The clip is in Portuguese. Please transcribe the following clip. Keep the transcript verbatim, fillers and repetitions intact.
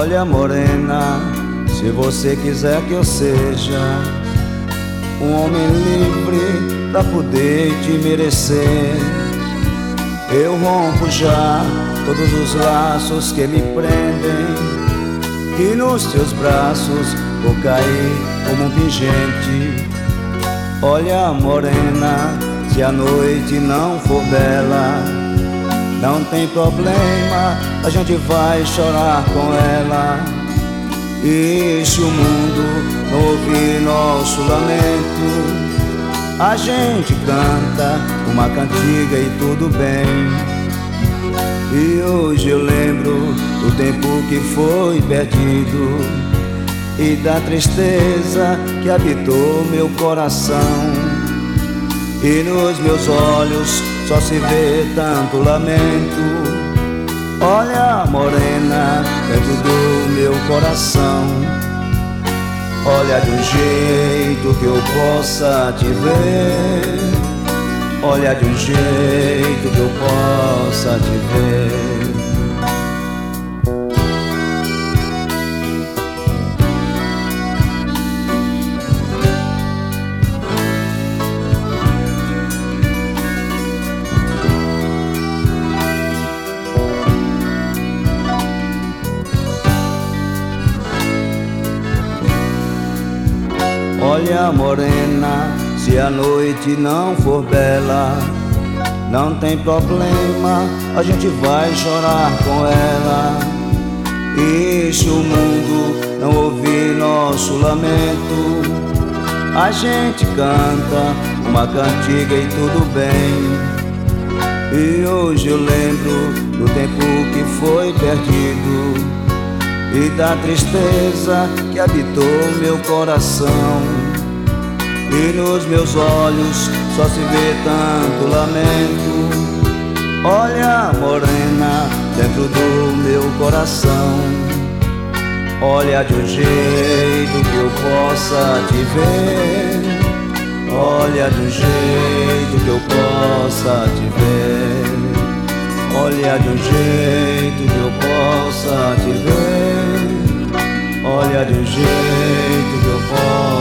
Olha, morena, se você quiser que eu seja um homem livre pra poder te merecer, eu rompo já todos os laços que me prendem, e nos teus braços vou cair como um pingente. Olha, morena, se a noite não for bela, não tem problema, a gente vai chorar com ela. E se o mundo não ouvir nosso lamento, a gente canta uma cantiga e tudo bem. E hoje eu lembro do tempo que foi perdido e da tristeza que habitou meu coração. E nos meus olhos só se vê tanto lamento. Olha, morena, dentro do meu coração, olha de um jeito que eu possa te ver. Olha de um jeito que eu possa te ver. Olha, morena, se a noite não for bela, não tem problema, a gente vai chorar com ela. E se o mundo não ouvir nosso lamento, a gente canta uma cantiga e tudo bem. E hoje eu lembro do tempo que foi perdido e da tristeza que habitou meu coração. E nos meus olhos só se vê tanto lamento. Olha, morena, dentro do meu coração, olha de um jeito que eu possa te ver. Olha de um jeito que eu possa te ver. Olha de um jeito que eu possa te ver. Olha de um jeito que eu possa